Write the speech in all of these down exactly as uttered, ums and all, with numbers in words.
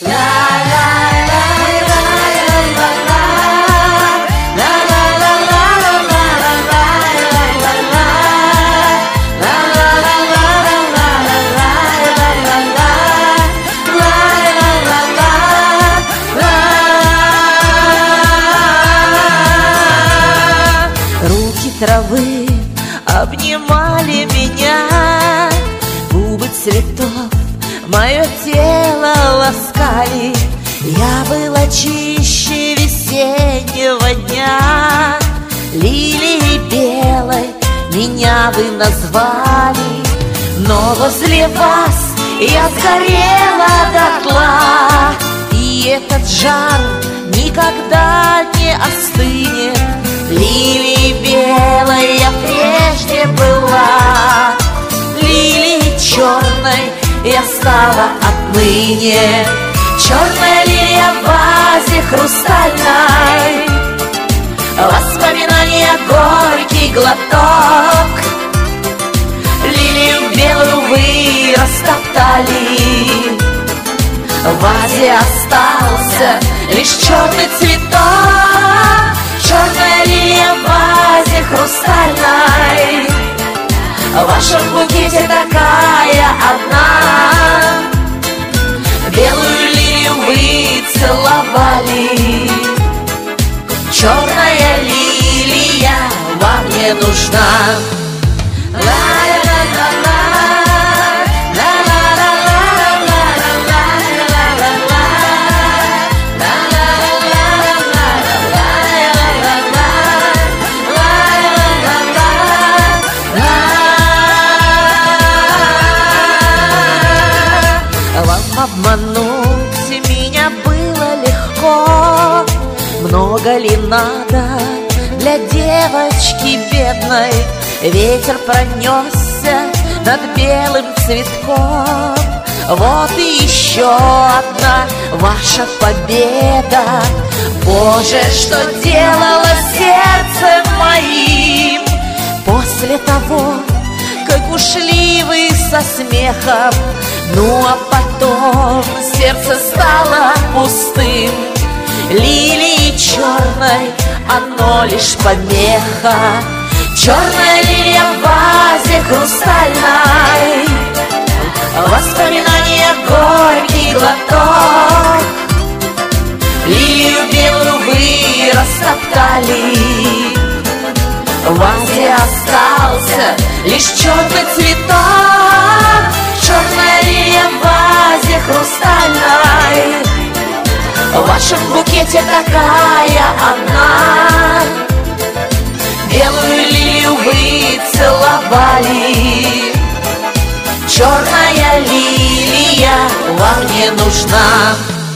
Травы обнимали меня, губы цветов мое тело ласкали. Я была чище весеннего дня, лилией белой меня вы назвали. Но возле вас я сгорела дотла, и этот жар никогда не остынет. Лилией белой я прежде была, лилией черной я стала отныне. Черная лилия в вазе хрустальной, воспоминания горький глоток. Лилию белую вы растоптали, в вазе остался лишь черный цветок. Черная лилия в вазе хрустальной, в вашем букете такая одна. Белую лилию вы целовали, черная лилия вам не нужна. Обмануть меня было легко. Много ли надо для девочки бедной? Ветер пронесся над белым цветком. Вот и еще одна ваша победа. Боже, что делало сердцем моим после того, как ушли вы со смехом. Ну а потом сердце стало пустым. Лилии черной оно лишь помеха. Черная лилия в вазе хрустальной, воспоминания горький глоток. Лилию белую вы растоптали, в вазе остался лишь черный цветок. Черная лилия в вазе хрустальной, в вашем букете такая одна. Белую лилию вы целовали, черная лилия вам не нужна.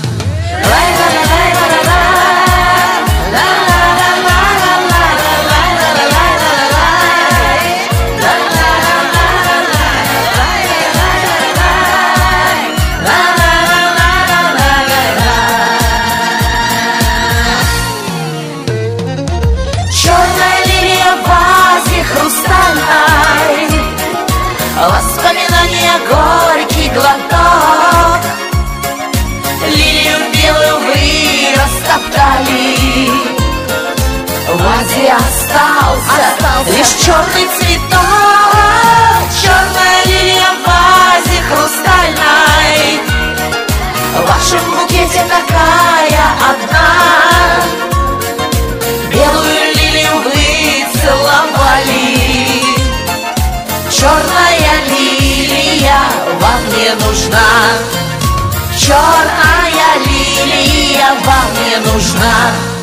Воспоминания горький глоток. Лилию белую вы растоптали, в вазе остался, остался лишь черный цветок. Черная лилия в вазе хрустальной, в вашем букете такая одна. Белую лилию вы целовали, черная лилия вам не нужна. Черная лилия вам не нужна.